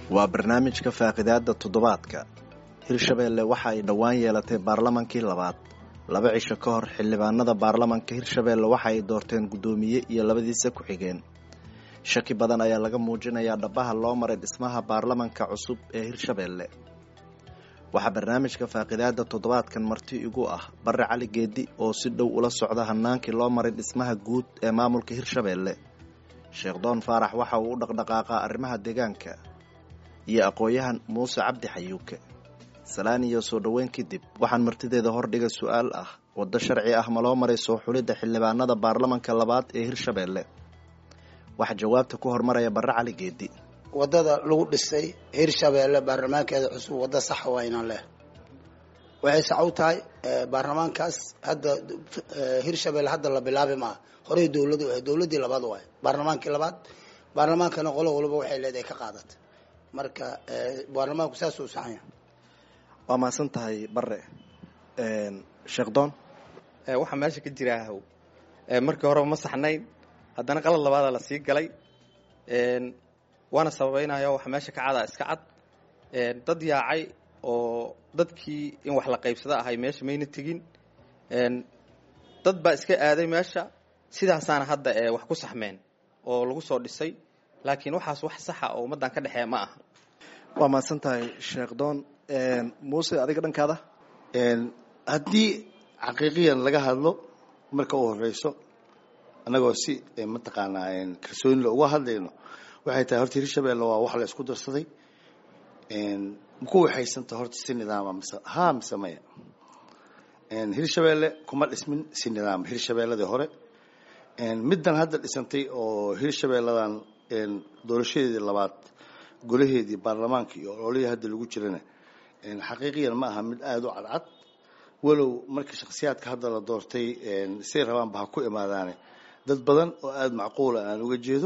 waa barnaamijka faaqidaada toddobaadka. Hirshabeelle waxa ay dhowaan yeelatay baarlamankii labaad. 2 cisho ka hor xildhibaanada baarlamanka Hirshabeelle waxa ay doorteen gudoomiye iyo labadiisa ku xigeen. Shaki badan ayaa laga muujinayaa dhabaha loo maray dhismaha baarlamanka cusub ee Hirshabeelle. Waxa barnaamijka faaqidaada toddobaadkan marti igu ah Barre Cali Geedi oo si dhow ula socda hanaankii loo maray dhismaha guud ee maamulka Hirshabeelle. Sheekh Doon Faarax waxa uu u dhaqdhaqaaqaa arrimaha deegaanka iyo aqooyahan Muuse Cabdi Xayuuke. Salaan iyo soo dhaweyn kadib waxaan martideeda hordhiga su'aal ah wada sharci ah ma loo maray soo xulidda xildhibaanada baarlamanka labaad ee Hirshabeelle. Waxa jawaabta ku hormaraya Barre Cali Geedi. wadada lagu dhisay Hirshabeelle baarlamaankeeda cusub wada sax wayna leh waxay sax u tahay baarlamaankaas hadda Hirshabeelle hadda la bilaabay ma hore dawladii labaad way baarlamaankii labaad baarlamaankana qolo walba waxay leedahay ka qaadatay marka baarlamaanku saas uu saxan yahay waa maasan tahay Barre Sheekh Doon waxa meesha ka jira markii hore ma saxnayn haddana qalad labaad la sii galay waana sababeynaya waxa meesha ka cada iska cad dad yaacay oo dadkii in wax la qaybsada ahay meesha mayna tigin dad baa iska aaday meesha sidaasaana hadda wax ku saxmeen oo lagu soo dhisay laakiin waxaas wax sax ah oo ummadan ka dhaxeeya ma aha waa maasan tahay Sheekh Doon Muuse adiga dhankaada haddii xaqiiqiyan laga hadlo marka uu horeyso anagoo si mataqaanaa kalsooni uga hadlayno waxay tahay horta Hirshabeelle waa wax la isku darsaday ku waxaysanta horta si nidaam ah samaya Hirshabeelle kuma dhismin si nidaam Hirshabeelladii hore middan hadda dhisantay oo Hirshabeelladan doorashadeedii labaad golaheedii baarlamaanka iyo ololihii hadda lagu jirana xaqiiqiyan ma aha mid aad u cadcad walow marka shakhsiyaadka hadda la doortay si rabaan ba ku imaadaan dad badan oo aad macquul ah aan uga jeedo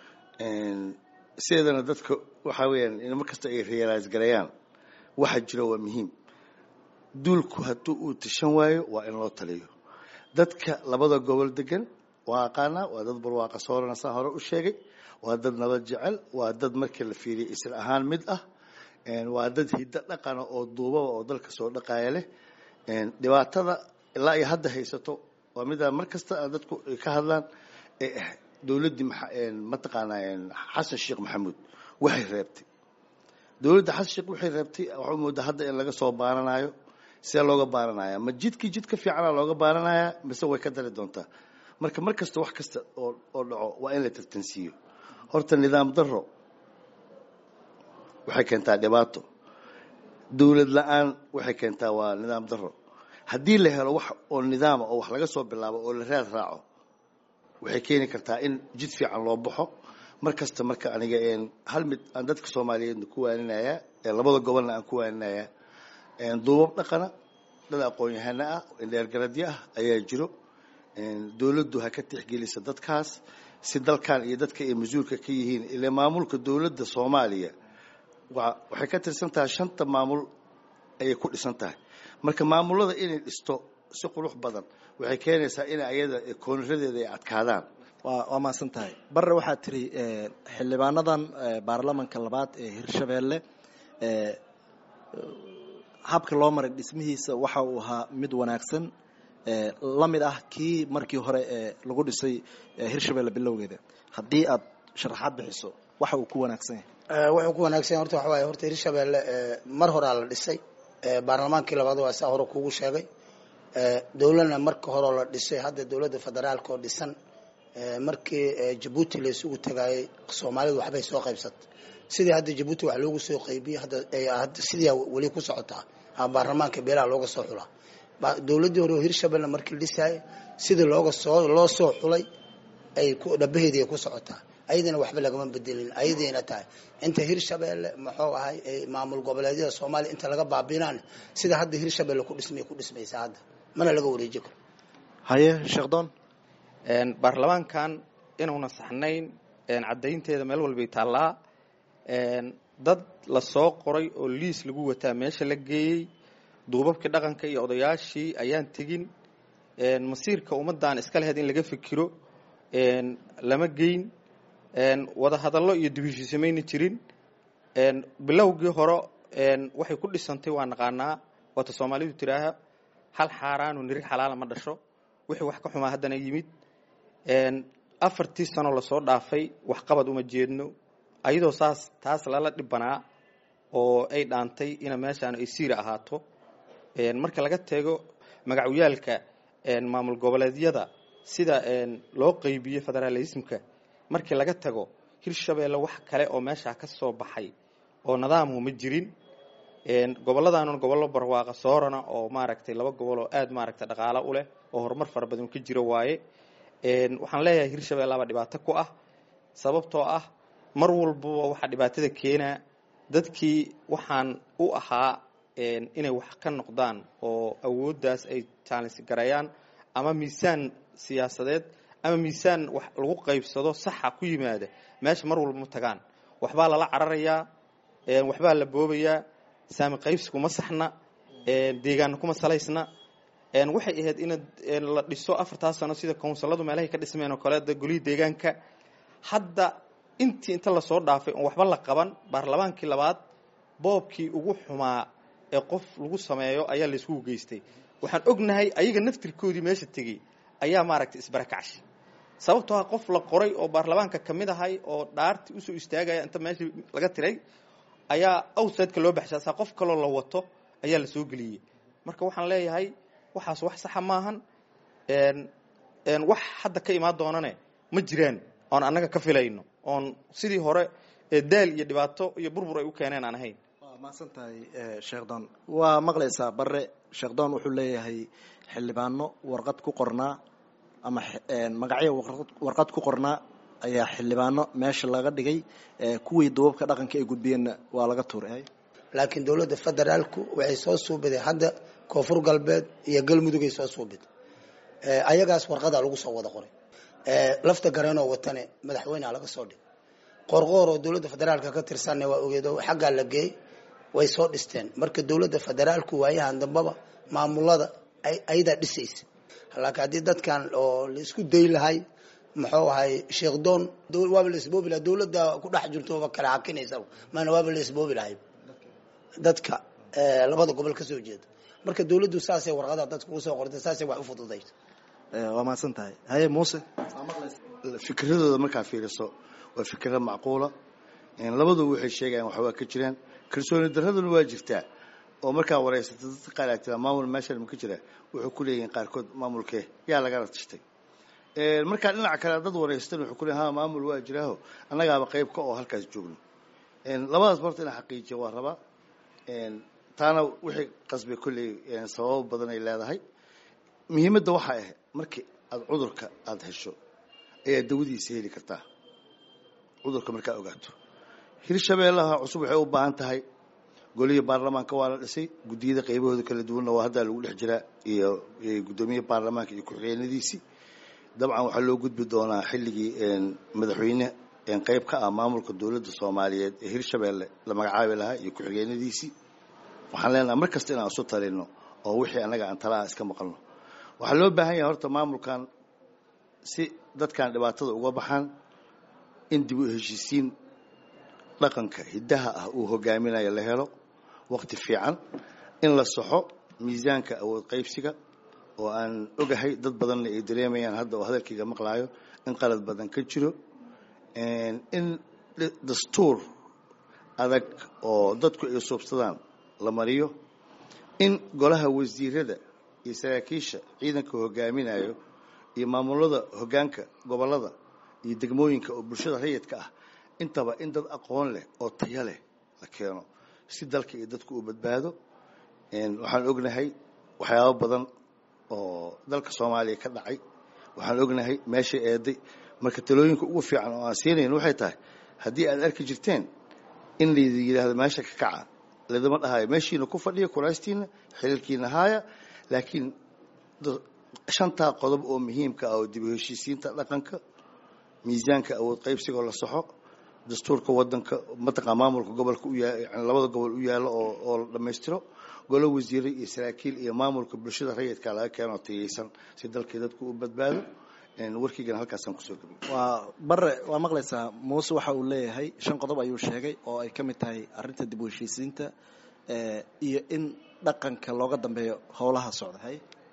sidana dadka waxa weeyaan in markasta ay realize gareeyaan waxa jira waa muhiim dulku haduu uu tashan waayo waa in loo taliyo dadka labada gobol degan waa aqaana waa dad barwaaqo soorana san hore u sheegay waa dad nabad jecel waa dad markii la fiiriyo isla ahaan mid ah waa dad hidda dhaqan oo duuba oo dalka soo dhaqaaya leh dhibaatada ilaa ay hadda haysato waa mid markasta dadku ka hadlaan dawladdi mataqaanaa Xasan Sheekh Maxamuud waxay reebtay dawladda Xasan Sheekh waxay reebtay waxa moodaa hadda in laga soo baaranayo si looga baaranayo ma jidka fiican looga baaranaya mise way ka dari doontaa markasta wax kasta oo dhaco waa in la tartansiyo horta nidaam darro waxay keentaa dhibaato dawlad la'aan waxay keentaa waa nidaam darro haddii la helo wax oo nidaam oo wax laga soo bilaabo oo la raad raaco waxay keeni kartaa in jid fiican loo baxo markasta marka aniga hal mid aan dadka Soomaaliyeed ku waaninaya labada gobolna aan ku waaninaya duubab dhaqana dad aqoon-yahano ah indheergaradyo ah ayaa jiro dawladdu ha ka tixgeliso dadkaas si dalkan iyo dadka ay masuulka ka yihiin ilaa maamulka dawladda Soomaaliya waxay ka tirsan tahay 5 maamul ay ku dhisan tahay marka maamulada inay dhisto si qurux badan waxay keenaysaa in ayada koonradeeda ay adkaadaan waa maasan tahay Barre waxa tiri xildhibaanadan baarlamanka labaad ee Hirshabeelle habka loo maray dhismihiisa waxa uu ahaa mid wanaagsan la mid ah kii markii hore lagu dhisay Hirshabeelle bilowgeeda haddii aad sharaxaad bixiso waxa uu ku wanaagsan yahay wuxuu ku wanaagsan horta waxa waaye horta Hirshabeelle mar hore la dhisay baarlamaankii labaad waa saa hore kugu sheegay dawladna marka hore la dhisay hadda dawladda federaalka oo dhisan markii Djibouti la isugu tagay Soomaalidu waxbay soo qaybsatay sidii hadda Djibouti wax loogu soo qaybiyay hadda sidii wali ku socotaa baarlamaanka beelaha looga soo xulaa dawladda hore Hirshabeelle markii la dhisay sidii loo soo xulay ay ku dhabaheedii ku socotaa ayadana waxba lagama bedelin ayadina tahay inta Hirshabeelle maxuu ahay maamul goboleedyada Soomaaliya inta laga baabinaan sida hadda Hirshabeelle ku dhismaysa hadda mana laga wareeji karo haye Sheekh Doon baarlamaankan inuuna saxnayn cadeynteeda meel walba taallaa dad la soo qoray oo liis lagu wataa meesha la geeyay duubabka dhaqanka iyo odayaashii ayaan tegin masiirka ummadan iska lahayd in laga fikiro lama geyn wada hadallo iyo dibishiisamayna jirin bilowgii hore waxay ku dhisantay waa naqaanaa waata Soomaalidu tiraaha hal xaaraanu nirig xalaal ma dhasho wixii wax ka xumaa haddana yimid afartii sano la soo dhaafay wax qabad uma jeedno ayadoo taas lala dhibanaa oo ay dhaantay in meeshaan ay siir ahaato marka laga tago magacyaalka maamul goboleedyada sida loo qaybiyo federalismka markii laga tago Hirshabeelle wax kale oo meesha ka soo baxay oo nidaam ma jirin gobolladaan gobollo barwaaqo soorana oo maaragtay laba gobol oo aad maaragtay dhaqaale u leh oo horumar fara badan ka jiro waaye waxaan leeyahay Hirshabeelle laba dhibaato ku ah sababtoo ah mar walba waxa dhibaatada keena dadkii waxaan u ahaa inay wax ka noqdaan oo awooddaas ay challenge garayaan ama miisaan siyaasadeed ama miisaan wax lagu qaybsado saxa ku yimaada meesha mar walba ma tagaan waxba la cararayaa waxba la boobayaa saami qaybsigu ma saxna deegaan kuma salaysna waxay ahayd in la dhiso 4 sano sida counciladu meelaha ka dhismeen oo kale goliga deegaanka hadda inta la soo dhaafay oo waxba la qaban baarlamaankii labaad boobkii ugu xumaa ee qof lagu sameeyo ayaa la isku geystay waxaan ognahay ayaga naftirkoodii meesha tagay ayaa maaragtay isbarakacsh sababtoo ah qof la qoray oo baarlamaanka kamid ahay oo dhaarti u soo istaagaya inta meesha laga tiray ayaa outside-ka loo baxshaa qof kale la wato ayaa la soo galiyay marka waxaan leeyahay waxaas wax sax ma ahan wax hadda ka imaan doonane ma jiraan oo anaga ka filayno oo sidii hore daal iyo dhibaato iyo burbur ay u keeneen aan ahayn ma santahay Sheekh Doon waa maqlaysaa bare Sheekh Doon wuxuu leeyahay xildhibaano warqad ku qornaa ama magacyo warqad ku qornaa ayaa xildhibaano meesha laga dhigay kuwii duubabka dhaqanka ay gudbiyeen waa laga tuuray laakiin dawladda federaalku waxay soo suubiday hadda koonfur galbeed iyo galmudug ay soo suubiday ayagaas warqada lagu soo wada qoray lafta gareenoo watane madaxweynaha laga soo dhigay qorqoor oo dawladda federaalka ka tirsan waa ogeedo xagga la geey way soo dhisteen marka dawladda federaalku waayahan dambaba maamulada ayda dhisaysa halka hadii dadkan oo la isku day lahay muxuu ahay Sheekh Doon waaba la isboobi lahaa dawladda ku dhex jirto oo kala xakinaysa maana waaba la isboobi lahay dadka labada gobol ka soo jeeda marka dawladdu saasay warqada dadku u soo qortay saasay wax u fududeeyay waa ma santahay haye Muuse fikradooda marka fiiriso waa fikrad macquula labadu waxay sheegayaan waxa ka jiraan kalsooni daraduna waa jirtaa oo marka wareysata dadka qaar ay maamul meesha ma ka jira wuxuu ku leeyahay qaarkood maamulkee yaa laga ratay marka dhinaca kale dad wareystan wuxuu ku leeyahay maamul waa jiraaho annagaaba qayb ka oo halkaas joogno labadaas horta in xaqiijiyo waa raba taana wixii qasbi kulli sabab badan ay leedahay muhiimadda waxa ah markii aad cudurka aad hesho ayaa dawadiisa heli kartaa cudurka marka ogaato Hirshabeellaha cusub waxay u baahan tahay goliga baarlamaanka waa la dhisay gudiyada qaybahooda kala duwan oo hadda lagu dhex jira iyo gudoomiyaha baarlamaanka iyo ku-xigeenadiisii dabcan waxa loo gudbi doonaa xilligii madaxweyne qayb ka ah maamulka dawladda Soomaaliyeed ee Hirshabeelle la magacaabi lahaa iyo ku-xigeenadiisii waxaan leenahay markasta inaan soo talino oo wixii anaga aan talaa iska maqalno waxa loo baahan yahay horta maamulkan si dadkan dhibaatada uga baxaan in dib u heshiisiin dhaqanka hidaha ah uu hogaaminayo la helo waqti fiican in la saxo miisaanka awood qaybsiga oo aan ogahay dad badan ay dareemayaan hadda oo hadalkiga maqlaayo in qalad badan ka jiro in dastuur adag oo dadku ay soobsadaan la mariyo in golaha wasiirada iyo saraakiisha ciidanka hogaaminayo iyo maamulada hogaanka gobolada iyo degmooyinka oo bulshada rayidka ah intaba in dad aqoon leh oo tayo leh la keeno si dalka iyo dadku u badbaado waxaan ognahay waxyaabo badan oo dalka Soomaaliya ka dhacay waxaan ognahay meesha eeday marka talooyinka ugu fiican oo aan siinayno waxay tahay hadii aad arki jirteen in la yiraahdo meesha ka kaca ladama dhahay meeshiina ku fadhiyo kuraastiina xilkiina haya laakiin shanta qodob oo muhiimka ah oo dib u heshiisiinta dhaqanka miisaanka awood qaybsiga la saxo dastuurka wadanka mataqaa maamulka gobolka u yahay labada gobol u yaalo oo la dhameystiro golo wasiiray iyo saraakiil iyo maamulka bulshada rayidka laga keeno tayeysan si dalka dadku u badbaado warkiigana halkaasaan kusoo gabay waa bare waa maqlaysaa muuse waxa uu leeyahay 5 qodob ayuu sheegay oo ay ka mid tahay arrinta dib u heshiisiinta iyo in dhaqanka looga dambeeyo howlaha socdahay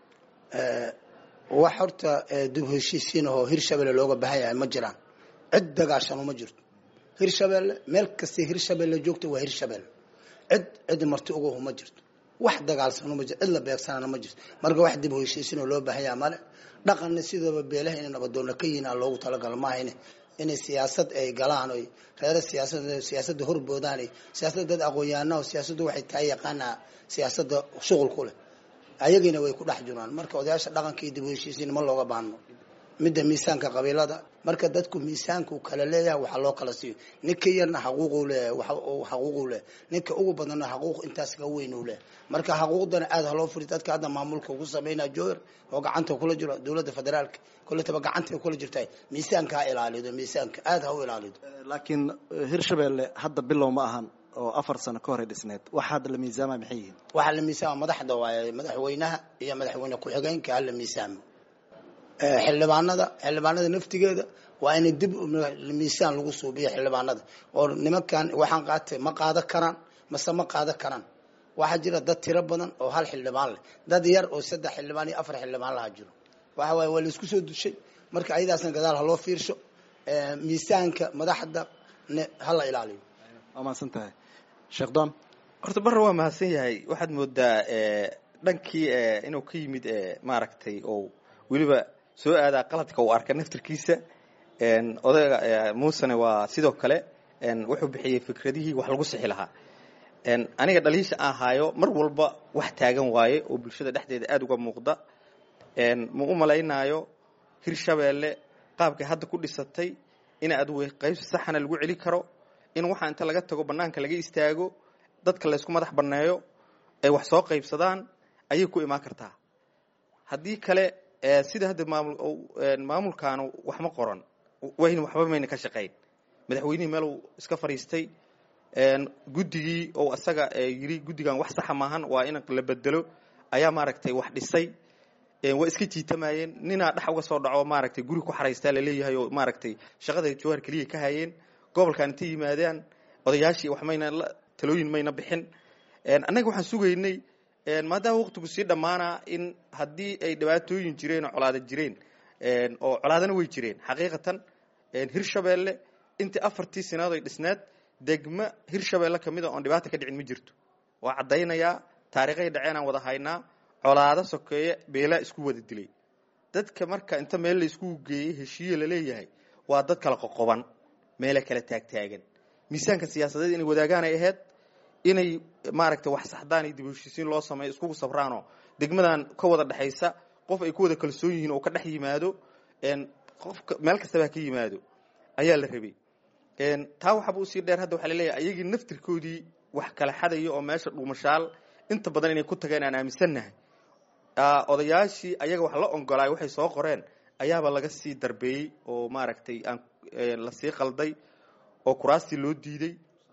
wax horta dib u heshiisiin oo Hirshabelle looga baahan yahay ma jiraan cid dagaashan uma jirto Hirshabelle meel kasta Hirshabelle joogto waa Hirshabelle cid marti ugu ma jirto wax dagaalsan uma jirto cid la beegsanana ma jirto marka wax dib u heshiisiin oo loo baahan yahay male dhaqanna sidaba beelaha in nabadoon ka yiina loogu talagal ma ahayne in siyaasad ay galaan oo reer siyaasadda horboodaan siyaasadda dad aqoon-yahanada siyaasaddu waxay tahay yaqaana siyaasadda shughul ku leh ayagina way ku dhex jiraan marka odayaasha dhaqanka iyo dib u heshiisiin ma looga baahno midda miisaanka qabiilada marka dadku miisaanku kala leeyahay waxa loo kala siiyo ninka yarna xaquuqu leeyahay ninka ugu badanna xaquuq intaas ka weyn u leeyahay marka xaquuqdana aad loo furi dadka hadda maamulka ugu sameeyna joor oo gacanta kula jiro dawladda federaalka kullataba gacanta kula jirtay miisaanka ilaalido miisaanka aad ha u ilaalido laakiin Hirshabelle hadda bilow ma ahan oo 4 sano ka hor dhisneed waxa hadda la miisaamay maxay yihiin waxa la miisaamay madaxda waaye madaxweynaha iyo madaxweyne ku xigeenka la miisaamay xildhibaanada naftigeeda waa in dib miisaan lagu suubiyo xildhibaanada oo nimankan waxaan qaatay ma qaada karaan ma qaada karaan waxa jira dad tiro badan oo hal xildhibaan leh dad yar oo 3 xildhibaan iyo 4 xildhibaan la jiro waxa way wala isku soo dushay marka ayadaasna gadaal loo fiirsho miisaanka madaxda hala ilaaliyo ama santahay Sheekh Dam horta barra waa mahadsan yahay waxaad moodaa dhankii inuu ka yimid maaragtay oo waliba soo aadaa qaladka uu arka naftirkiisa odayga Muusane waa sidoo kale wuxuu bixiyay fikradihii wax lagu sixi lahaa aniga dhaliisha aan haayo mar walba wax taagan waaye oo bulshada dhexdeeda aad uga muuqda ma u maleynaayo Hirshabelle qaabka hadda ku dhisatay in aad way qayb saxana lagu celi karo in waxa inta laga tago banaanka laga istaago dadka la isku madax baneeyo ay wax soo qaybsadaan ayay ku imaan kartaa haddii kale sida hadda maamulkaanu wax ma qoran wayna waxba mayna ka shaqeyn madaxweynihii meel uu iska fariistay guddigii oo asaga yiri guddigan wax sax maahan waa in la bedelo ayaa maaragtay wax dhisay way iska jiitamayeen nina dhax uga soo dhaco maaragtay guri ku xareystaa la leeyahay oo maaragtay shaqada jawhar kaliya ka hayeen gobolkan inta yimaadeen odayaashii wax mayna talooyin mayna bixin anaga waxaan sugaynay maadaama waqtigu sii dhamaana in haddii ay dhibaatooyin jireen oo colaado jireen oo colaadana way jireen xaqiiqatan Hirshabelle intii 4 sanadood ay dhisneed degma Hirshabelle kamid ah oo dhibaato ka dhicin ma jirto waa cadeynaya taariikhay dhaceen aan wada haynaa colaado sokeeye beela isku wada dilay dadka marka inta meel la isku geeyay heshiiye la leeyahay waa dad kala qoqoban meel kala taagtaagan miisaanka siyaasadeed inay wadaagaan ay ahayd inay maaragtay wax saxdaan iyo dib u heshiisiin loo sameeyo isku sabraano degmadan ka wada dhaxaysa qof ay ku wada kalsoon yihiin oo ka dhex yimaado qof meel kasta ka yimaado ayaa la rabay taa waxa uu sii dheer hadda waxa la leeyahay ayagii naftirkoodii wax kala xadayo oo meesha dhuumashaal inta badan inay ku tageen aan aaminsanahay odayaashii ayaga wax la ongolaay waxay soo qoreen ayaaba laga sii darbeeyay oo maaragtay aan la sii qalday oo kuraastii loo diiday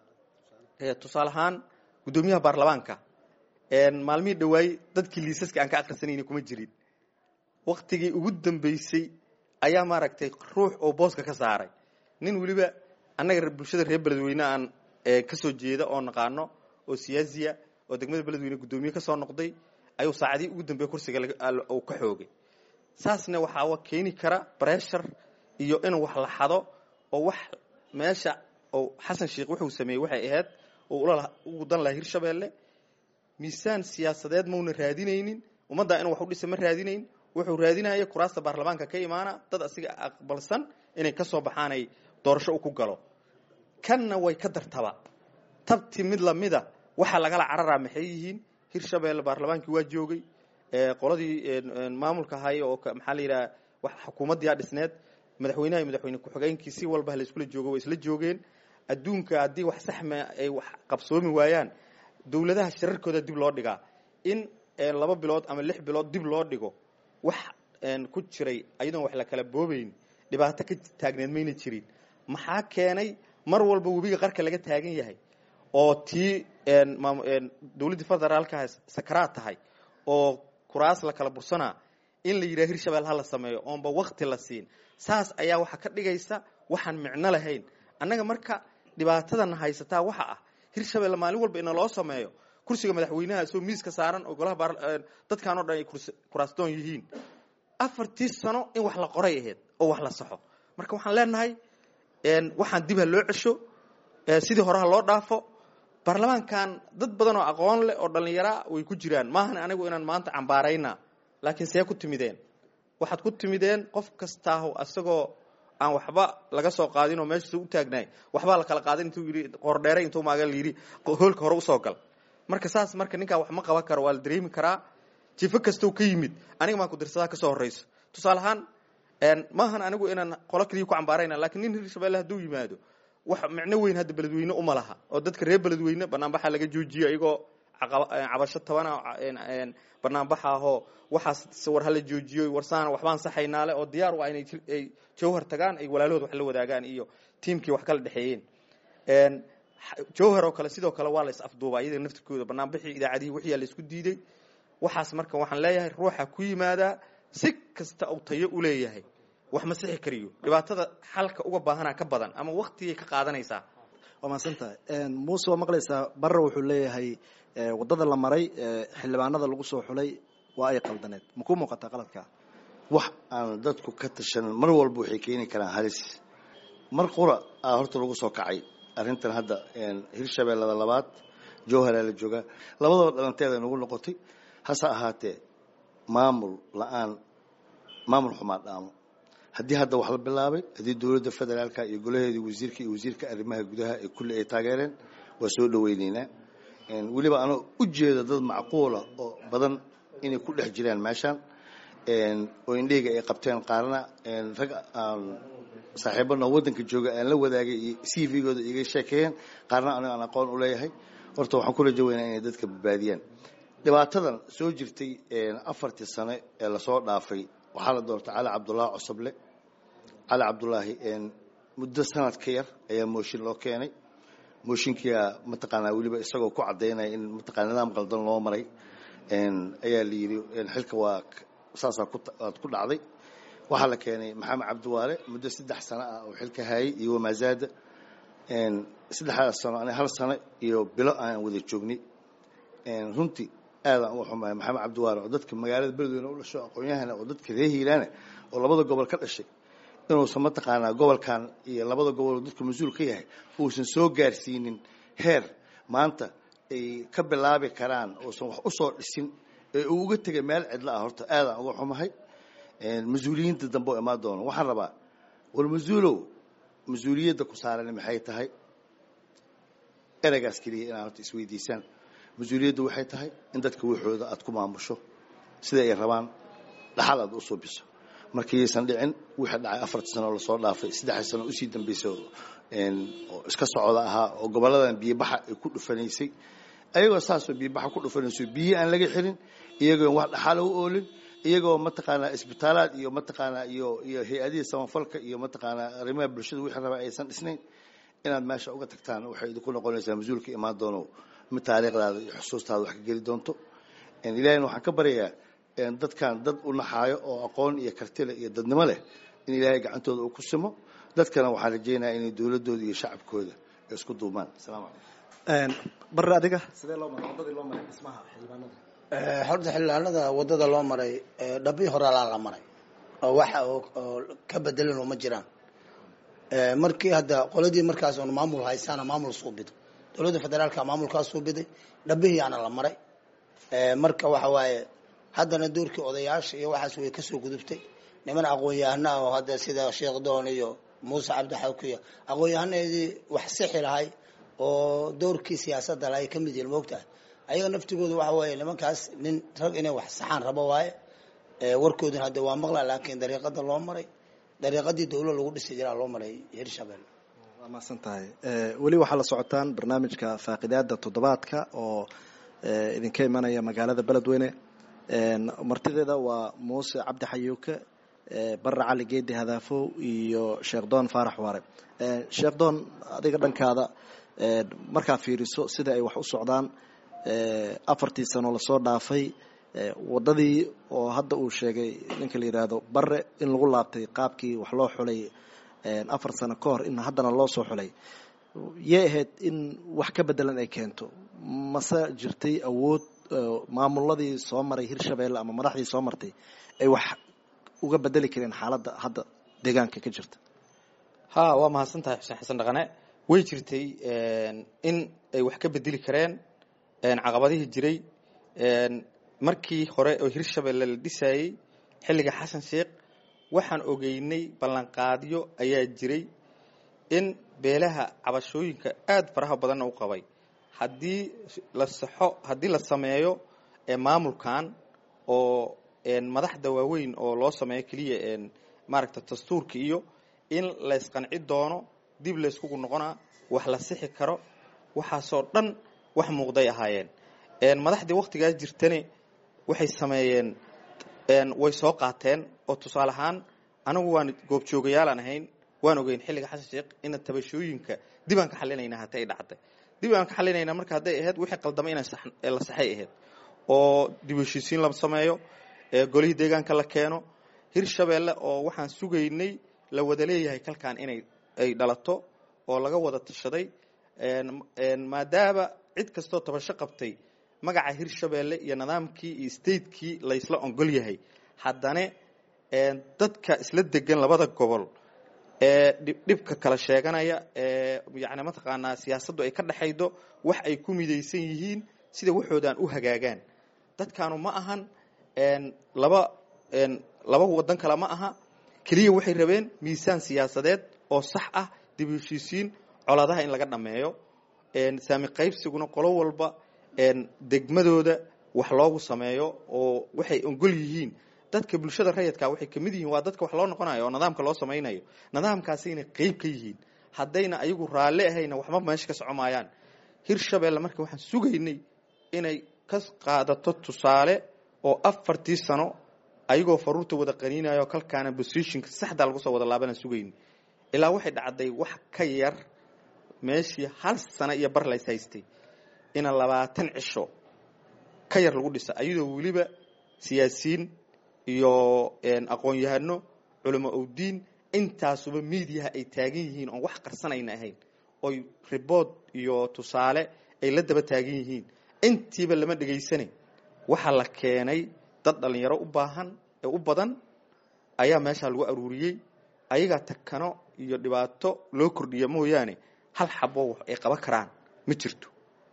tusaale ahaan gudoomiyaha baarlamaanka maalmihii dhawaay dadkii liisaska aan ka akhrisanayna kuma jirin waqtigii ugu dambeysay ayaa maaragtay ruux oo booska ka saaray nin waliba annaga bulshada reer beledweyne aan ka soo jeeda oo naqaano oo siyaasiya oo degmada beledweyne gudoomiye ka soo noqday ayuu saacadii ugu dambeeyay kursiga uu ka xoogay saasna waxa keeni kara pressure iyo in wax la xado oo wax meesha oo Xasan Sheekh wuxuu sameeyay waxay ahayd oo ugu dan la Hirshabelle miisaan siyaasadeed ma una raadinaynin umada in wax u dhisay ma raadinayn wuxuu raadinayay kuraasta baarlamaanka ka imaana dad asiga aqbalsan inay ka soo baxaanay doorasho ku galo kanna way ka dartaba tabti mid lamida waxa laga la cararaa maxay yihiin Hirshabelle baarlamaankii waa joogay qoladii maamulka hay oo maxaa la yiraahdaa wax xukuumadda dhisneed madaxweyne ku xigeenkiisi walba la isku joogo way isla joogeen adduunka hadii wax saxma ay wax qabsoomi waayaan dawladaha shirarkooda dib loo dhigaa in 2 bilood ama 6 bilood dib loo dhigo wax ku jiray ayadoon wax la kala boobayn dhibaato ka taagneed mayna jirin maxaa keenay mar walba webiga qarka laga taagan yahay oo tii dawladda federaalka sakaraad tahay oo kuraas la kala bursana in la yidhaha hirshabelle ha la sameeyo oonba wakti la siin saas ayaa waxa ka dhigaysa waxaan micno lahayn annaga marka dhibaatadana haysataa waxa ah hirshabelle maalin walba ina loo sameeyo kursiga madaxweynaha soo miiska saaran oo golaha dadkan oo dhan ay kuraastoon yihiin 4 sano in wax la qoray ahayd oo wax la saxo marka waxaan leenahay waxaan dib loo cesho sidii hore loo dhaafo baarlamaankan dad badan oo aqoon leh oo dhalinyaro way ku jiraan maahan anigu inaan maanta cambaarayna laakiin see ku timideen waxaad ku timideen qof kasta oo asagoo aan waxba laga soo qaadin oo meesha u taagnay waxba la kala qaadin intuu yiri qordheeray intuu maaga liiri hoolka hore u soo gal marka saas marka ninka wax ma qaban karo waa la dareemi karaa jifa kasta uu ka yimid aniga ma ku dirsadaa ka soo horeyso tusaalahan maahan anigu inaan qolo kaliya ku cambaarayna laakiin nin hirshabelle haduu yimaado wax micno weyn hadda beledweyne uma laha oo dadka reer beledweyne banaanbaxa laga joojiyo iyagoo cabasho tabana banaanbaxa ahoo waxaas war hala joojiyo warsaan waxbaan saxaynaale oo diyaar waa inay jawhar tagaan ay walaalood wax la wadaagaan iyo tiimkii wax kala dhaxeeyeen jawhar oo kale sidoo kale waa la is afduubaa iyada naftirkooda banaanbixii idaacadii wixii la isku diiday waxaas marka waxaan leeyahay ruuxa ku yimaada si kasta uu tayo u leeyahay wax ma sixi kariyo dhibaatada xalka uga baahana ka badan ama waqtiga ka qaadanaysa waa maasantahay muuse waa maqlaysaa barra wuxuu leeyahay wadada la maray xildhibaanada lagu soo xulay waa ay qaldaneed ma ku muuqataa qaladka wax aan dadku ka tashan mar walba waxay keeni karaan halis mar qura horta lagu soo kacay arrintan hadda hirshabelle labaad jawhar la jooga labadaba dhalanteeda nagu noqotay hasa ahaatee maamul xumaa dhaamo haddii hadda wax la bilaabay haddii dowladda federaalka iyo golaheedii wasiirka iyo wasiirka arrimaha gudaha ee kulli ay taageereen waa soo dhawaynaynaa weliba anoo u jeeda dad macquula oo badan inay ku dhex jiraan meeshaan oo indheyga ay qabteen qaarna rag saaxiibana waddanka jooga aan la wadaagay iyo CV-gooda iga sheekeeyeen qaarna aniga aan aqoon u leeyahay horta waxaan ku rajo weynaa inay dadka badbaadiyaan dhibaatadan soo jirtay 4 sano ee la soo dhaafay waxaa la doortay cali cabdullaahi cusable cali cabdullaahi muddo sanad ka yar ayaa mooshin loo keenay mooshinkiia mataqaanaa weliba isagoo ku caddaynaya in mataqaana nidaam qaldan loo maray ayaa la yidhi xilka waa saasaa aad ku dhacday waxaa la keenay maxamed cabdiwaale muddo 3 sano ah oo xilka hayay iyo wamaazaada 3 sano ani 1 sano iyo bilo aan wada joognay runtii aad aan u xumahay maxamed cabdiwaale oo dadka magaalada beledweyne u dhasho aqoon-yahana oo dadka reer hiilaana oo labada gobol ka dhashay inuusan mataqaanaa gobolkan iyo labada gobol oo dadka mas-uul ka yahay uusan soo gaarsiinin heer maanta ay ka bilaabi karaan uusan wax u soo dhisin ee uu uga tegay meel cidla ah horta aad aan uga xumahay mas-uuliyiinta dambe oo imaan doono waxaan rabaa war mas-uuliyadda ku saaran maxay tahay ereygaas keliya inaad horta isweydiisaan mas-uuliyaddu waxay tahay in dadka waxooda aad ku maamusho sida ay rabaan dhaxal aad u suubiso markiisan dhicin wixii dhacay 4 sano la soo dhaafay 3 sano usii dambeysay oo iska socda ahaa oo goboladan biyabaxa ay ku dhufanaysay ayagoo saasoo biyabaxa ku dhufanayso biyo aan laga xirin iyagoo wax dhaxal u oolin iyagoo mataqaanaa isbitaalaad iyo mataqaanaa iyo hay-adihii samafalka iyo mataqaanaa arrimaha bulshada wixii raba aysan dhisnayn inaad meesha uga tagtaan waxay idinku noqonaysaa mas-uulka imaan doono mid taariikhdaada iyo xusuustaada wax ka geli doonto ilaahayna waxaan ka baryayaa dadkan dad u naxaayo oo aqoon iyo kartile iyo dadnimo leh in ilaahay gacantooda uu ku simo dadkana waxaan rajaynayaa inay dowladooda iyo shacabkooda ay isku duumaan asalaamu calaykum barre adiga sidee loo maray wadadii loo maray dhismaha xildhibaanada horta xildhibaanada wadada loo maray dhabii horaalaa la maray oo waxa oo ka bedelan oo ma jiraan markii hadda qoladii markaas oo maamul haysaana maamul suubido dowladda federaalka maamulkaas suubiday dhabihii ana la maray marka waxa waaye haddana doorkii odayaasha iyo waxaas way kasoo gudubtay niman aqoon-yahana oo hadda sida sheekh doon iyo muuse cabdi xawkiya aqoon-yahaneedii wax sixi lahay oo doorkii siyaasadda lahay ka mid yihiin moogtahay ayaga naftigooda waxa waaye nimankaas nin rag inay wax saxaan rabo waaye warkooduna hadda waa maqla laakiin dariiqada loo maray dariiqadii dawlad lagu dhisi jiraa loo maray hirshabelle waa mahadsan tahay weli waxaa la socotaan barnaamijka faaqidaada toddobaadka oo idinka imanaya magaalada beledweyne martideeda waa muuse cabdi xayuuke barre cali geedi hadaafow iyo sheekh doon faarax waare sheekh doon adiga dhankaada markaa fiiriso sida ay wax u socdaan 4 sano lasoo dhaafay wadadii oo hadda uu sheegay ninka la yidhaahdo bare in lagu laabtay qaabkii wax loo xulay 4 sano ka hor in haddana loo soo xulay yay ahayd in wax ka bedelan ay keento mase jirtay awood maamuladii soo maray Hirshabeelle ama madaxdii soo martay ay wax uga bedeli kareen xaaladda hadda deegaanka ka jirta ha waa mahadsantahay Xuseen Xasan Dhaqane way jirtay in ay wax ka bedeli kareen caqabadihii jiray markii hore oo Hirshabeelle la dhisayay xilliga Xasan Sheekh waxaan ogeynay ballanqaadyo ayaa jiray in beelaha cabashooyinka aad faraha badan u qabay hadii la sameeyo maamulkan oo madaxda waaweyn oo loo sameeyo kaliya maaragta dastuurka iyo in la isqanci doono dib la isku noqona wax la sixi karo waxa soo dhan wax muuqday ahaayeen madaxdii waqtigaas jirtane waxay sameeyeen way soo qaateen oo tusaale ahaan anagu waan goob joogayaal aan ahayn waan ogeyn xilliga Xasan Sheekh in tabashooyinka dib aan ka xalinayna hatay dhacday dib aan ka xalinayna marka haday ahayd wixii qaldamay in la saxay ahayd oo dib u heshiisiin la sameeyo golihii deegaanka la keeno Hirshabeelle oo waxaan sugaynay la wada leeyahay kalkaan inay ay dhalato oo laga wada tashaday maadaama cid kastoo tabasho qabtay magaca Hirshabeelle iyo nidaamkii iyo state-kii la isla ongol yahay haddana dadka isla degan labada gobol dhibka kala sheeganaya yaani mataqaanaa siyaasaddu ay ka dhaxaydo wax ay ku midaysan yihiin sida waxoodan u hagaagaan dadkaanu ma ahan laba wadan kala ma aha kaliya waxay rabeen miisaan siyaasadeed oo sax ah dib u heshiisiin coladaha in laga dhameeyo saami qaybsiguna qolo walba degmadooda wax loogu sameeyo oo waxay ongol yihiin dadka bulshada rayidka waxay kamid yihiin waa dadka wax loo noqonayo oo nidaamka loo sameeynayo nidaamkaasi inay qayb ka yihiin hadayna ayagu raalle ahayna waxba meesha ka socomayaan Hirshabeelle marka waxaan sugaynay inay ka qaadato tusaale oo 4 sano ayagoo faruurta wada qaniinayo kalkaana positionka saxda lagu soo wada laabana sugaynay ilaa waxay dhacday wax ka yar meeshii 1 sano iyo bar la haystay in 20 cisho ka yar lagu dhisa ayadoo waliba siyaasiyiin iyo aqoon-yahano culimo oo diin intaasuba media ay taagan yihiin oo wax qarsanayna ahayn oo report iyo tusaale ay la daba taagan yihiin intiiba lama dhageysanay waxa la keenay dad dhalinyaro u baahan ee u badan ayaa meesha lagu aruuriyay ayaga takano iyo dhibaato loo kordhiyo mooyaane hal xabo wax ay qaban karaan ma jirto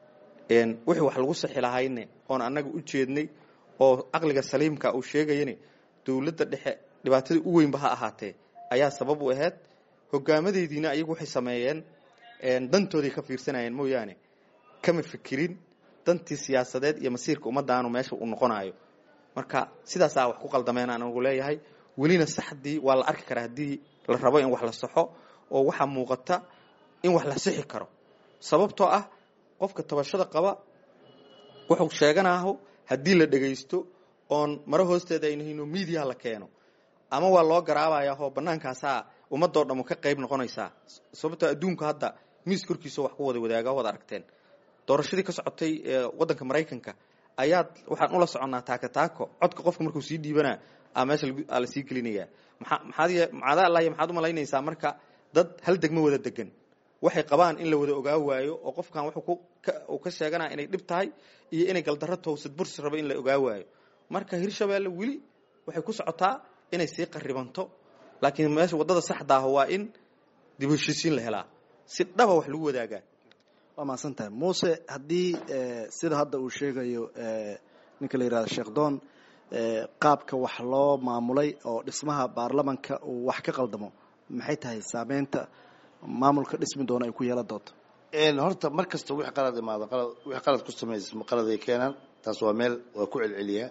wixii wax lagu saxi lahaayeen oo anaga u jeednay oo aqliga saliimka uu sheegayeen dawladda dhexe dhibaatada u weyn ba ha ahaatee ayaa sabab u ahayd hogaamadeediina ayagu waxay sameeyeen dantoodii ka fiirsanayeen mooyaane kama fikirin dantii siyaasadeed iyo masiirka umadaanu meesha uu noqonayo marka sidaas wax ku qaldameen aan ugu leeyahay welina saxdii waa la arki karaa hadii la rabo in wax la saxo oo waxa muuqata in wax la sixi karo sababtoo ah qofka tabashada qaba wuxuu sheeganayo hadii la dhageysto oon mara hoosteeda aynu media la keeno ama waa loo garaabayaa oo banaankaas ummadoo dhamo ka qayb noqonaysa sababtoo adduunka hadda miis korkiisa wax ku wada wadaaga wada aragteen doorashadii ka socotay wadanka Mareykanka ayaad waxaan ula soconaa taako codka qofka markuu sii dhiibana meesha la sii gelinaya maxaad Allah iyo maxaad u malaynaysaa marka dad hal degmo wada degan waxay qabaan in la wada ogaa waayo oo qofkan wuxuu ka sheeganaa inay dhib tahay iyo inay galdarro toosad bursi rabo in la ogaa waayo marka Hirshabeelle wili waxay ku socotaa inay sii qaribanto laakiin meesha wadada saxda ah waa in dib u heshiisiin la helaa si dhaba wax lagu wadaagaa waa maasantahay Muuse hadii sida hadda uu sheegayo ninka la yiraahdo Sheekh Doon qaabka wax loo maamulay oo dhismaha baarlamaanka uu wax ka qaldamo maxay tahay saameynta maamulka dhismi doona ay ku yeelan doonto horta markasta wixii qalad imaado wixii qalad ku sameeyay qalad ay keenan taas waa meel waa ku celceliya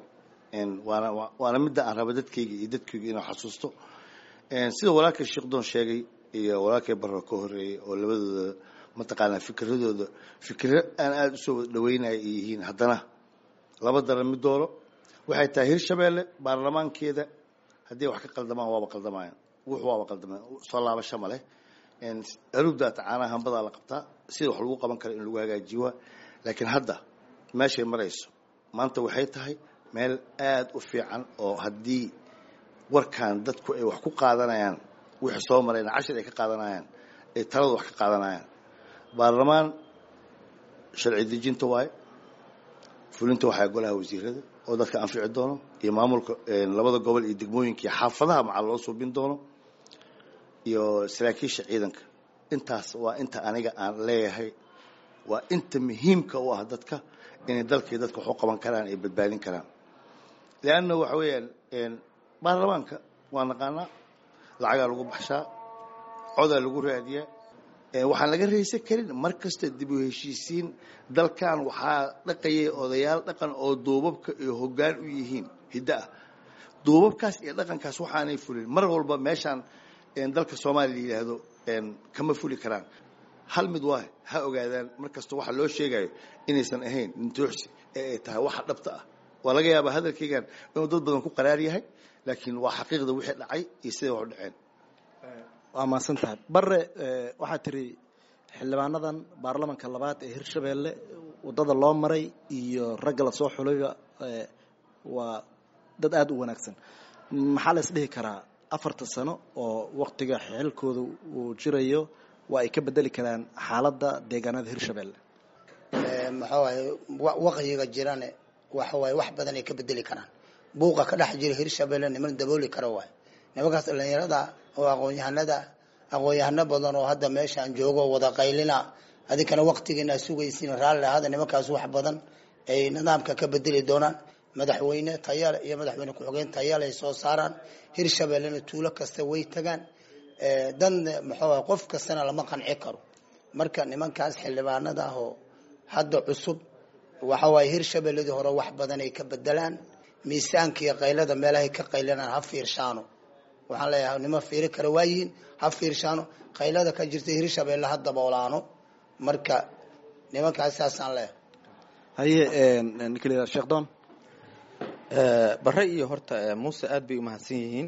waana midda aan rabo dadkayga iyo dadkayga inaan xasuusto sida walaalka Sheekh Doon sheegay iyo walaalka Barro ka horeeyay oo labadooda mataqaana fikradooda fikra aan aad u soo dhaweynay yihiin haddana laba daran mid dooro waxay tahay Hirshabeelle baarlamaankeeda hadii wax ka qaldamaan waaba qaldamayaan waaba qaldamaan soo laabasho ma leh arugda tacaanaha bada la qabtaa sida wax lagu qaban karo in lagu hagaajiyo laakiin hadda meeshay marayso maanta waxay tahay meel aada u fiican oo haddii warkan dadku ay wax ku qaadanayaan wixii soo marayna cashir ay ka qaadanayaan ay talada wax ka qaadanayaan baarlamaan sharci dejinta waaye fulinta waxaa golaha wasiirada oo dadka anfici doono iyo maamulka labada gobol iyo degmooyinka iyo xaafadaha macal loo suubin doono iyo saraakiisha ciidanka intaas waa inta aniga aan leeyahay waa inta muhiimka u ah dadka inay dalkii dadka wax u qaban karaan ay badbaadin karaan leanna waxa weeyaan baarlamaanka waa naqaanaa lacagaa lagu baxshaa codaa lagu raadiyaa waxaan laga raysan karin mar kasta dib u heshiisiin dalkan waxaa dhaqayay odayaal dhaqan oo duubabka iyo hoggaan u yihiin hiddo ah duubabkaas iyo dhaqankaas waxaanay fulin mar walba meeshaan dalka soomaaliya la yidhaahdo kama fuli karaan hal mid waa ha ogaadaan mar kasta waxa loo sheegayo inaysan ahayn nintooxsi ee ay tahay waxa dhabta ah waa laga yaabaa hadalkaygan inuu dad badan ku qaraar yahay laakiin waa xaqiiqda wixii dhacay iyo siday wax u dhaceen waa mahadsan tahay bare waxaad tiri xildhibaanadan baarlamanka labaad ee hirshabeelle waddada loo maray iyo ragga la soo xulayba waa dad aada u wanaagsan maxaa la isdhihi karaa 4 sano oo waktiga xilkooda uu jirayo waa ay ka bedeli karaan xaaladda deegaanada hirshabeelle maxaa waaye waqtiga jirane waxa waaye wax badan ay ka bedeli karaan buuqa ka dhex jira hirshabeelle niman dabooli kara waaye nimankaas dhalinyarada oo aqoon-yahano badan oo hadda meeshaan joogo wada qaylina adinkana waqtigiina sugaysiin raalli ahada nimankaas wax badan ay nidaamka ka bedeli doonaan madaxweyne tayale iyo madaxweyne ku-xigeen tayale ay soo saaraan hirshabeellena tuulo kasta way tagaan dan maxaa qof kastana lama qanci karo marka nimankaas xildhibaanada ah oo hadda cusub waxa waaye hirshabeelladii hore wax badan ay ka bedelaan miisaanka iyo qaylada meelahay ka qaylanaan ha fiirshaano waxaan leeyahay nima fiiri kara waayihiin ha fiirshaano qaylada ka jirta hirshabeelle ha daboolaano marka nimankaas saasaan leeyahay haye nikliya sheekh doon bare iyo horta muuse aad bay u mahadsan yihiin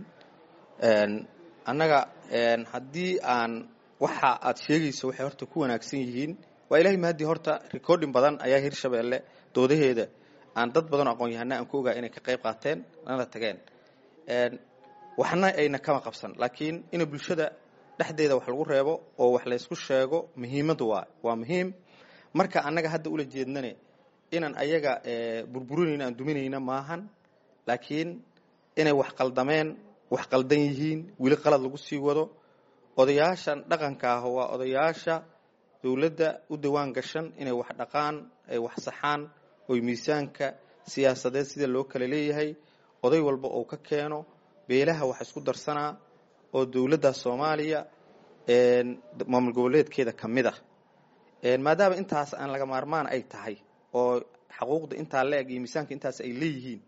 annaga haddii aan waxa aad sheegayso waxay horta ku wanaagsan yihiin waa ilaahay mahadii horta recording badan ayaa hirshabeelle doodaheeda aan dad badan aqoon-yahana aan ku ogaa inay ka qayb qaateen nala tageen waxna ayna kama qabsan laakiin in bulshada dhexdeeda wax lagu reebo oo wax la isku sheego muhiimadu waa muhiim marka annaga hadda ula jeednane inaan ayaga burburinayna aan duminayna maahan laakiin inay wax qaldameen wax qaldan yihiin weli qalad lagu sii wado odayaashan dhaqanka ah waa odayaasha dawladda u dawaan gashan inay wax dhaqaan ay wax saxaan oo miisaanka siyaasadeed sida loo kala leeyahay oday walba oo ka keeno beelaha wax isku darsanaa oo dawladda Soomaaliya maamul goboleedkeeda kamid ah maadaama intaas aan laga maarmaan ay tahay oo xuquuqda inta leeg iyo miisaanka intaas ay leeyihiin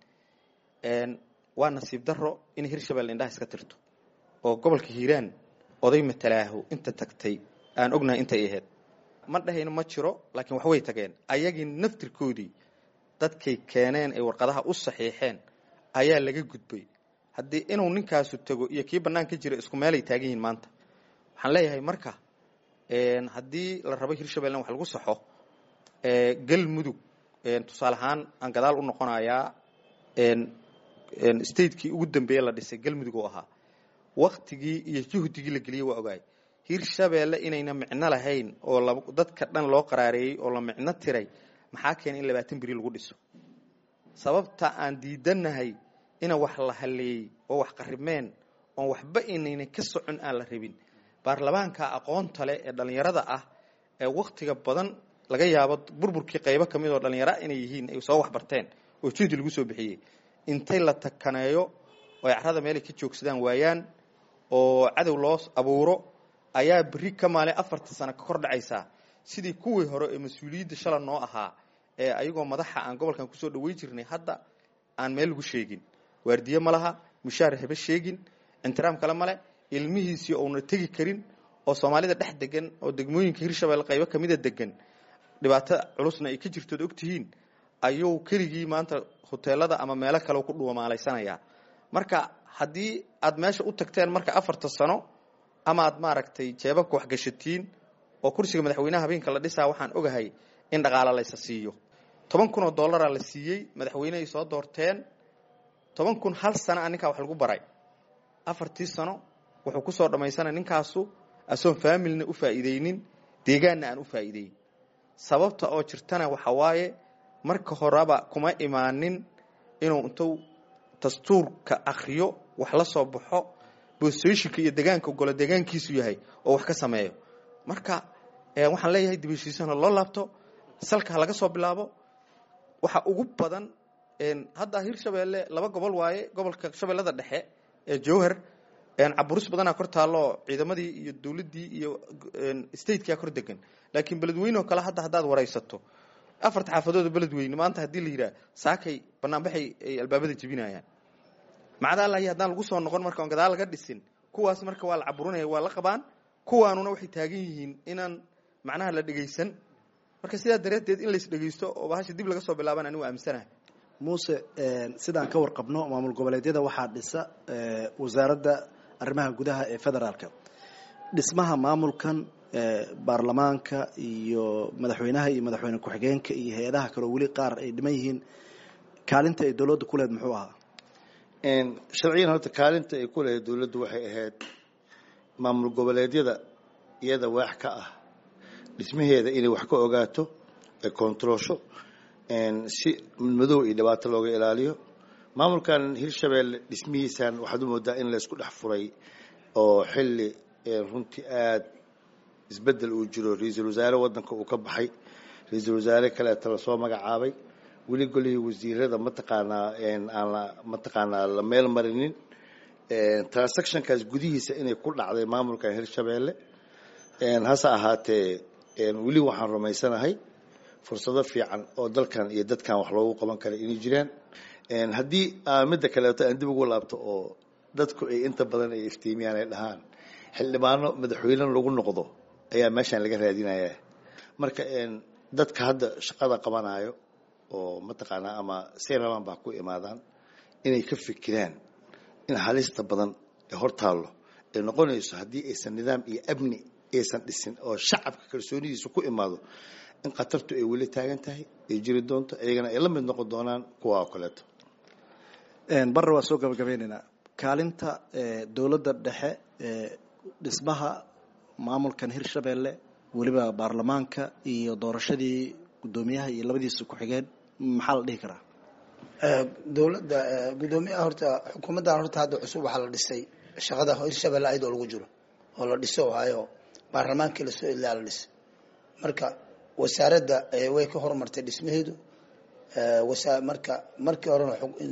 waa nasiib darro in hirshabeelle indhaha iska tirto oo gobolka Hiiraan oday matalaahu inta tagtay aan ognahay inta ay ahayd ma dhahayno ma jiro laakiin wax way tageen ayagii naftirkoodii dadkay keeneen ay warqadaha u saxiixeen ayaa laga gudbay haddii inuu ninkaasu tago iyo kii banaanka jira isku meel ay taagan yihiin maanta waxaan leeyahay marka haddii la rabo hirshabeelle wax lagu saxo galmudug tusaale ahaan aan gadaal u noqonayaa stateki ugu dambeeyay la dhisay galmudug oo ahaa waqtigii iyo juhdigii la geliyay waa ogaay hirshabeelle inayna micno lahayn oo dadka dhan loo qaraareeyay oo la micno tiray maxaa keenay in 20 biri lagu dhiso sababta aan diidanahay ina wax la haleeyay oo wax qaribmeen oo waxba inayna ka socon aan la rabin baarlamaanka aqoonta leh ee dhalinyarada ah ee waqtiga badan laga yaabo burburkii qaybo kamid oo dhalinyaro inay yihiin ay soo wax barteen oo juhdi lagu soo bixiyay intay la takaneeyo oo carrada meel ka joogsadaan waayaan oo cadow loo abuuro ayaa bari kamaale 4 sano ka kor dhacaysa sidii kuwii hore ee mas'uuliyadda shala noo ahaa ee ayagoo madaxa aan gobolkan ku soo dhaweey jirnay hadda aan meel lagu sheegin waardiye malaha mushaar haba sheegin intiraam kala male ilmihiisii oo na tagi karin oo Soomaalida dhex degan oo degmooyinka hirshabeelle qaybo kamid ah degan dhibaato culusna ay ka jirto ogtihiin ayuu keligii maanta hoteelada ama meelo kale ku dhuumaalaysanaya marka haddii aad meesha u tagteen marka 4 sano ama aad maaragtay jeebabka wax gashatiin oo kursiga madaxweynaha habeenka la dhisaa waxaan ogahay in dhaqaale la isa siiyo $10,000 la siiyey madaxweynehay soo doorteen 10,000 hal sano ninkaa wax lagu baray 4 sano wuxuu ku soo dhamaysanay ninkaasu asoon familna u faa'iideynin deegaanna aan u faa'iideyn sababta oo jirtana waxa waaye marka horeba kuma imaanin inuu intuu dastuurka akhriyo wax la soo baxo positionka iyo deegaanka golo deegaankiisu yahay oo wax ka sameeyo marka waxaan leeyahay dibishiisana loo laabto salka laga soo bilaabo waxa ugu badan hadda Hirshabeelle 2 gobol waaye gobolka Shabeellada Dhexe ee Jowhar caburus badana kor taalo ciidamadii iyo dawladii iyo state-ka kor degan laakiin beledweyne oo kala haddaad waraysato 4 xaafadood beledweyne maanta hadii la yiraahdo saakay banaanbaxay ay albaabada jibinayaan macada Allah haddaan lagu soo noqon marka gadaal laga dhisin kuwaas marka waa la caburinaya waa la qabaan kuwaanuna waxay taagan yihiin inaan macnaha la dhageysan marka sidaa dareedeed in la is dhageysto oo bahasha dib laga soo bilaaban anigu aamsanahay muuse sidaan ka warqabno maamul goboleedyada waxaa dhisa wasaaradda arrimaha gudaha ee federaalka dhismaha maamulkan baarlamaanka iyo madaxweynaha iyo madaxweyne ku-xigeenka iyo hay'adaha kale wali qaar ay dhiman yihiin kaalinta ay dawladdu ku leed muxuu ahaa sharciyan horta kaalinta ay ku leed dawladdu waxay ahayd maamul goboleedyada iyada wax ka ah dhismaheeda inay wax ka ogaato ee kontrolsho si madow iyo dhibaato looga ilaaliyo maamulkan Hirshabeelle dhismihiisan waxaad u moodaa in la isku dhex furay oo xilli runtii aad isbedel uu jiro ra'iisul wasaare wadanka uu ka baxay ra'iisul wasaare kale tala soo magacaabay wali golihii wasiirada mataqaanaa la meel marinin transactionkaas gudihiisa inay ku dhacday maamulkan Hirshabeelle hase ahaatee wali waxaan rumaysanahay fursado fiican oo dalkan iyo dadkan wax loogu qaban karo inay jiraan haddii midda kale aan dib ugu laabto oo dadku ay inta badan ay iftiimiyaan ay dhahaan xildhibaano madaxweyne lagu noqdo ayaa meeshan laga raadinayaa marka dadka hadda shaqada qabanayo oo mataqaanaa ama seeraman baa ku imaadaan inay ka fikiraan in halista badan ee hortaalo ay noqonayso haddii aysan nidaam iyo amni aysan dhisin oo shacabka kalsoonidiisa ku imaado in qatartu ay weli taagan tahay ay jiri doonto ayagana ay la mid noqon doonaan kuwa oo kaleeto barre waa soo gabagabaynaynaa kaalinta dawladda dhexe dhismaha maamulkan Hirshabeelle waliba baarlamaanka iyo doorashadii gudoomiyaha iyo labadiisa ku xigeen maxaa la dhihi karaa dawladda gudoomiyaha horta xukuumaddan horta hadda cusub waxa la dhisay shaqada Hirshabeelle ayadoo lagu jiro oo la dhiso waayo baarlamaankii la soo ilaa la dhisay marka wasaaradda way ka hormartay dhismaheedu marka markii hore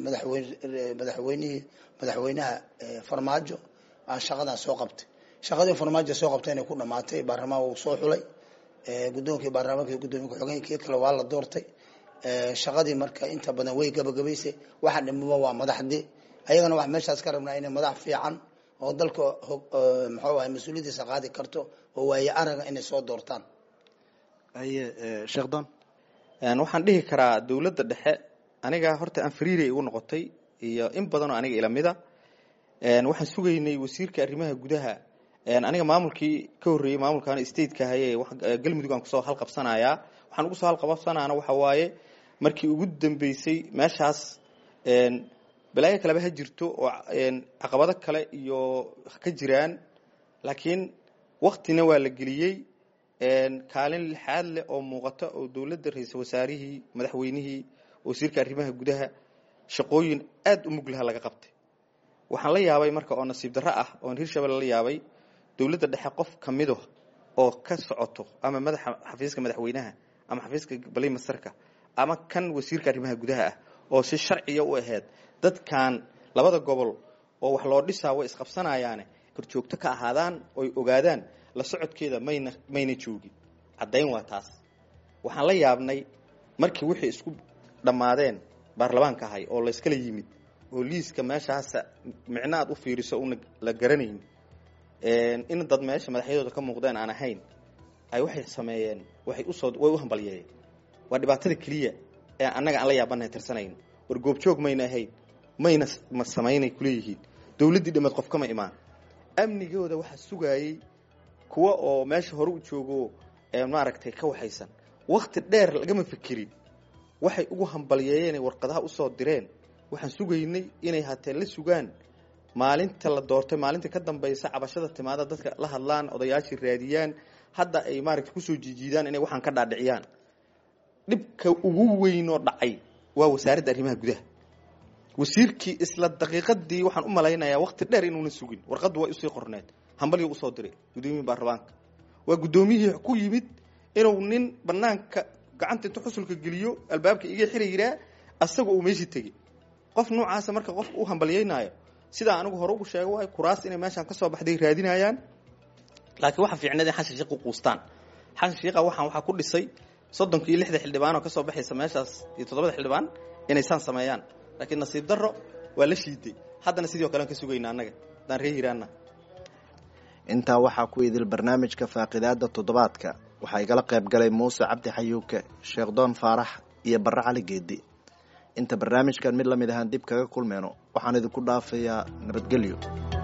madaxweynaha farmaajo shaqadan soo qabtay shaqadii farmaajo soo qabtayna ku dhamaatay baarlamaanka uu soo xulay gudoonkii baarlamaanka gudoomiye ku-xigeenkii kale waa la doortay shaqadii marka inta badan way gabagabaysay waxa dhimmo waa madaxdii ayagana wax meeshaas ka rabnaa inay madax fiican oo dalka muxuu ahay mas'uuliyadiisa qaadi karto oo waaye araga inay soo doortaan sheekhdon waxaan dhihi karaa dawladda dhexe aniga horta aan fariiray ugu noqotay iyo in badan oo aniga ilamida waxaan sugaynay wasiirka arrimaha gudaha aniga maamulkii ka horeeyay maamulkan state-ka hayay galmudug aan ku soo hal qabsanayaa waxaan ugu soo hal qabsanaana waxa waaye markii ugu dambeysay meeshaas balaayo kale ha jirto oo caqabado kale iyo ka jiraan laakiin waqtina waa la geliyay kaalin lixaad leh oo muuqata oo dawladda ra'iisul wasaarihii madaxweynihii wasiirka arrimaha gudaha shaqooyin aad u muglaha laga qabtay waxaan la yaabay marka oo nasiib darro ah oo Hirshabeelle la yaabay dawladda dhexe qof kamido oo ka socoto ama madaxa xafiiska madaxweynaha ama xafiiska balay masarka ama kan wasiirka arrimaha gudaha ah oo si sharciya u ahayd dadkan labada gobol oo wax loo dhisaa way isqabsanayaane korjoogto ka ahaadaan oo ogaadaan la socodkeeda mayna joogin cadayn waa taas waxaan la yaabnay markii wixii isku dhamaadeen baarlamaanka ahay oo la iskala yimid oo liiska meeshaas micnaad u fiiriso una la garanayn in dad meesha madaxyadooda ka muuqdeen aan ahayn ay waxay sameeyeen way u hambalyeeyeen waa dhibaatada kaliya ee annaga aan la yaabanahay tirsanayn war goobjoog mayna ahayn mayna sameynay kuleeyihiin dawladdii dhimaad qof kama imaan amnigooda waxa sugayay kuwa oo meesha hore u joogo maaragtay ka waxaysan waqti dheer lagama fikirin waxay ugu hambalyeeyeen warqadaha usoo direen waxaan sugaynay inay hateen la sugaan maalinta la doortay maalinta ka dambaysa cabashada timaada dadka la hadlaan odayaashii raadiyaan hadda ay maaragtay kusoo jijiidaan inay waxaan ka dhaadhiciyaan dhibka ugu weyn oo dhacay waa wasaaradda arrimaha gudaha wasiirkii isla daqiiqadii waxaan u malaynayaa waqti dheer inuuna sugin warqaddu way usii qorneed hambalyo usoo diray gudoomiyaha baarlamaanka waa gudoomiyihii ku yimid inuu nin banaanka gacanta inta xusulka geliyo albaabka iga xiriiraa asaga uu meeshii tegey qof noocaasa marka qof u hambalyeynaayo sidaa anigu hore ugu sheego waay kuraas inay meeshaan ka soo baxday raadinayaan laakiin waxa fiicneed in xashin shiiq u quustaan xashin shiiqa waxaa ku dhisay 30 iyo 60 xildhibaan oo ka soo baxaysa meeshaas iyo 7 xildhibaan inay saan sameeyaan laakiin nasiib darro waa la shiiday haddana sidoo kale ka sugayna annaga daan reehiraana intaa waxaa ku idil barnaamijka faaqidaada toddobaadka waxaa igala qayb galay Muuse Cabdi Xayuuke Sheekh Doon Faarax iyo Barre Cali Geedi inta barnaamijkan mid la mid ahaan dib kaga kulmeeno waxaan idinku dhaafayaa nabadgelyo